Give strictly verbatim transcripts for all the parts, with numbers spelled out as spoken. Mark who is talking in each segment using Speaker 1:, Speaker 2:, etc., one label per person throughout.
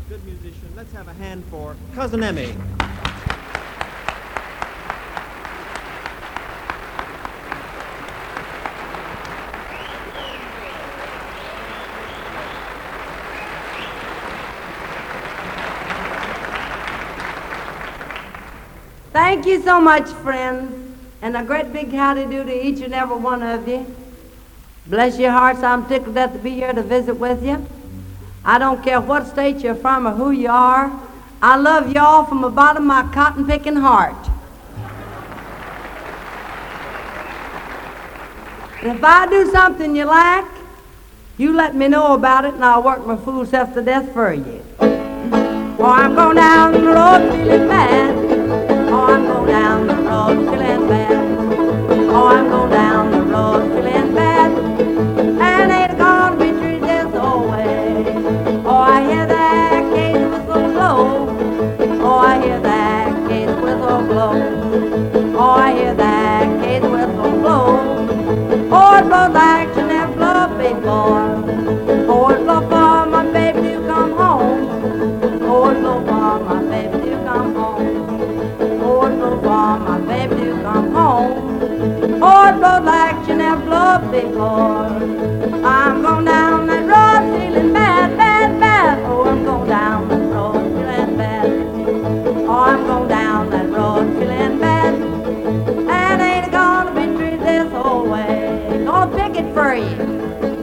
Speaker 1: good musician. Let's have a hand for Cousin Emmy.
Speaker 2: Thank you so much, friends, and a great big howdy-do to each and every one of you. Bless your hearts, I'm tickled to be here to visit with you. I don't care what state you're from or who you are. I love y'all from the bottom of my cotton-picking heart. And if I do something you like, you let me know about it, and I'll work my fool self to death for you. Oh, I'm going down the road feeling bad. Oh, I'm going down the road feeling bad. Oh, I'm going down the road feeling bad. And ain't gonna be treated this old way. Oh, I hear that case whistle blow. Oh, I hear that case whistle blow. Oh, I hear that case whistle blow. Oh, it blows like Chanel blow, big boy. Oh, it blow for my baby to come home. Oh, it blow for my baby to come home. Oh, it blow for my baby to come home. Oh, it blow like Chanel blow, big boy. I'm going down that road feeling bad, bad, bad. Oh, I'm going down that road feeling bad. Oh, I'm going down that road feeling bad. And ain't gonna be treated this whole way. Gonna pick it for you.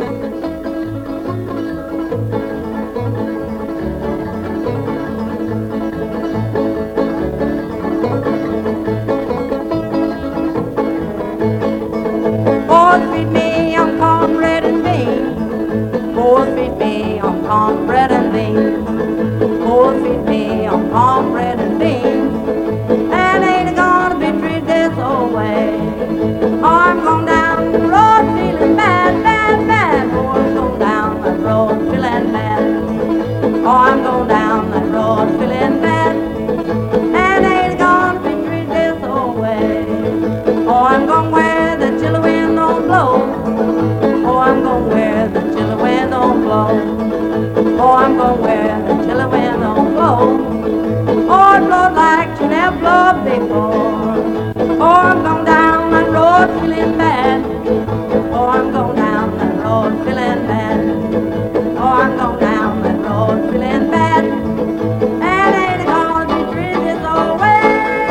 Speaker 2: Cornbread and beans. Oh, feed me on cornbread and beans. And ain't gonna be treated this old way. Oh, I'm going down the road feeling bad, bad, bad. Oh, I'm going down that road feeling bad. Oh, I'm going down that road feeling bad. And ain't gonna be treated this old way. Oh, I'm going where the chilly wind don't blow. Oh, I'm going where the chilly wind don't blow. Oh, I'm going where the chilly wind don't blow. Oh, it blows like Chanel blow, big boy. Oh, I'm going down that road feeling bad. Oh, I'm going down that road feeling bad. Oh, I'm going down that road feeling bad. And ain't gonna be treated this old way.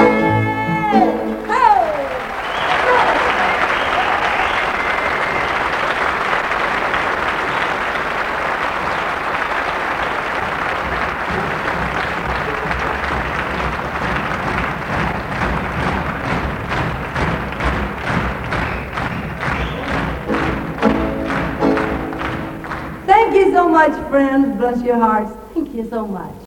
Speaker 2: Hey! Thank you so much, friends. Bless your hearts. Thank you so much.